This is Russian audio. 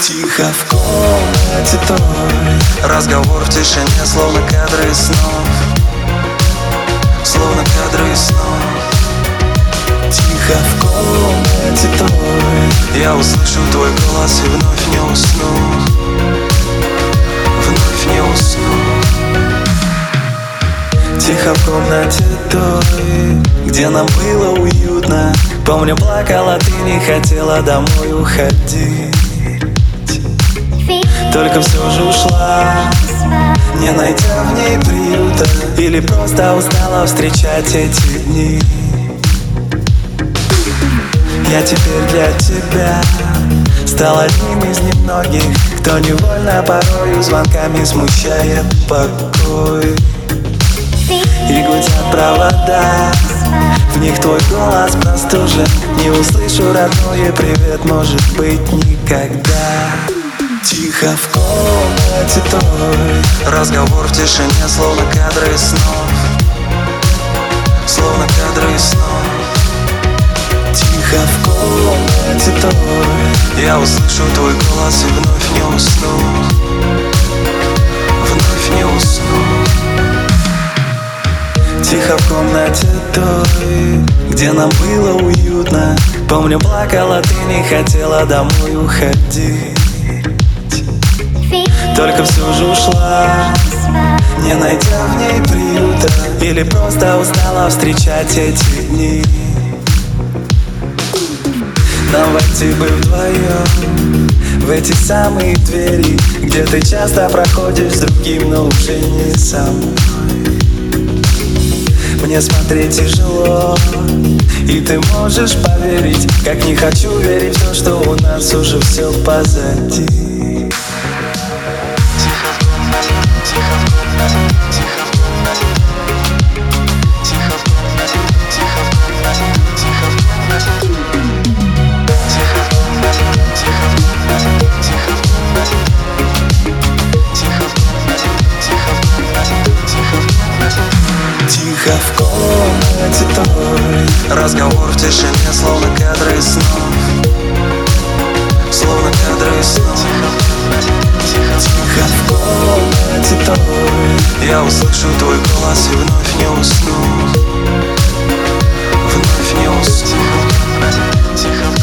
Тихо в комнате той, разговор в тишине, словно кадры из снов. Словно кадры из снов. Тихо в комнате той, я услышу твой голос и вновь не усну. Вновь не усну. Тихо в комнате той, где нам было уютно. Помню, плакала, ты не хотела домой уходить. Только все же ушла, не найдя в ней приюта. Или просто устала встречать эти дни. Я теперь для тебя стал одним из немногих, кто невольно порою звонками смущает покой. И гудят провода, в них твой голос простужен. Не услышу родной привет, может быть, никогда. Тихо в комнате той, разговор в тишине, словно кадры из снов. Словно кадры из снов. Тихо в комнате той, я услышу твой голос и вновь не усну. Вновь не усну. Тихо в комнате той, где нам было уютно. Помню, плакала, ты не хотела домой уходить. Только все же ушла, не найдя в ней приюта. Или просто устала встречать эти дни. Нам войти бы вдвоем в эти самые двери, где ты часто проходишь с другим, но уже не со мной. Мне смотреть тяжело, и ты можешь поверить, как не хочу верить в то, что у нас уже все позади. Тихо в комнате той, разговор в тишине, словно кадры из снов. Словно кадры из снов. Тихо в комнате той, я услышу твой голос и вновь не усну. Вновь не усну.